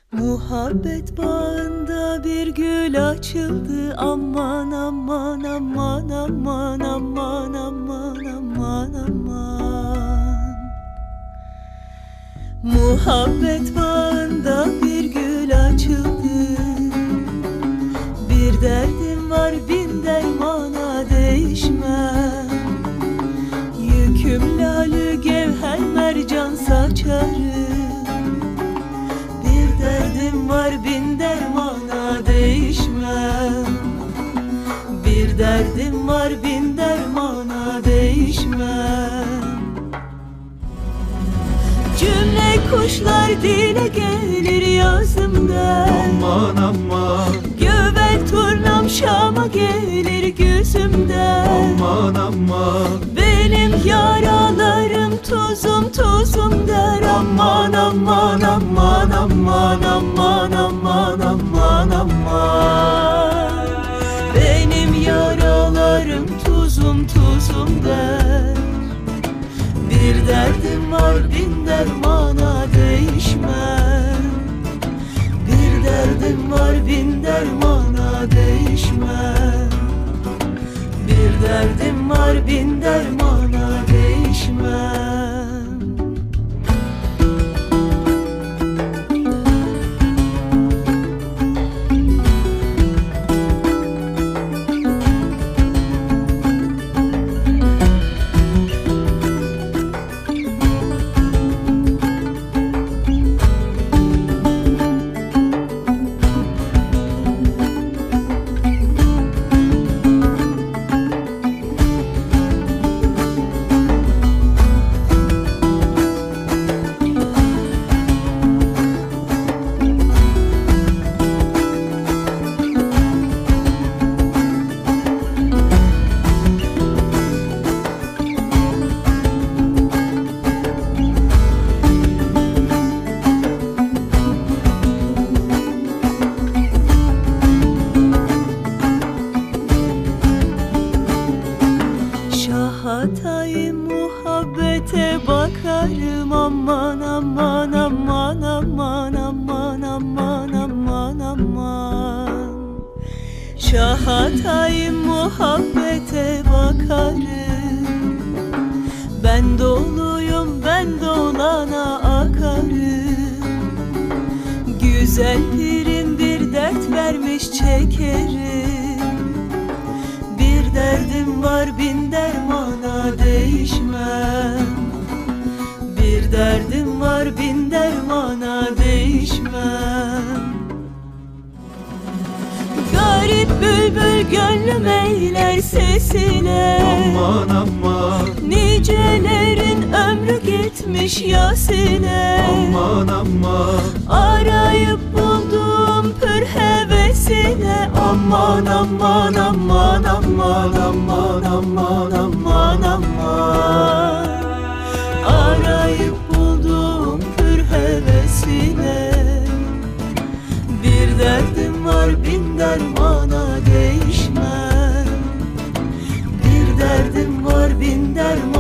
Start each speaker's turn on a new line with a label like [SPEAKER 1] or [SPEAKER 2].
[SPEAKER 1] Muhabbet bağında bir gül açıldı. Aman aman aman aman aman aman aman aman. Muhabbet bağında bir gül açıldı. Bir derdim var bin dermana değişmem. Yüküm lalü gevher mercan saçarım. Bir derdim var bin dermana değişmem. Bir derdim var bin dermana değişmem. Cümle kuşlar dile gelir yazımda.
[SPEAKER 2] Aman aman,
[SPEAKER 1] Göbek turnam Şam'a gelir gözümden.
[SPEAKER 2] aman aman,
[SPEAKER 1] Benim yaralarım tuzum tuzum der. Aman aman aman aman aman aman aman aman. Benim yaralarım tuzum tuzum der. Bir derdim var bin dermana değişmem. Bir derdim var bin dermana değişmem. Bir derdim var bin dermana değişmem. Hatayı muhabbete bakarım. Aman aman aman aman aman aman aman aman. Şahatayı muhabbete bakarım. Ben doluyum ben dolana akarım. Güzel pirim bir dert vermiş çekerim. Bir derdim var bin dermana değişmem. Bir derdim var bin dermana değişmem. Garip bülbül gönlüm eyler sesine.
[SPEAKER 2] aman aman,
[SPEAKER 1] Nicelerin ömrü gitmiş Yasin'e.
[SPEAKER 2] aman aman,
[SPEAKER 1] Arayıp buldum pür hevesine. Aman aman aman aman aman aman aman aman. Arayıp buldum pür hevesine. Bir derdim var bin dermana değişmem. Bir derdim var bin dermana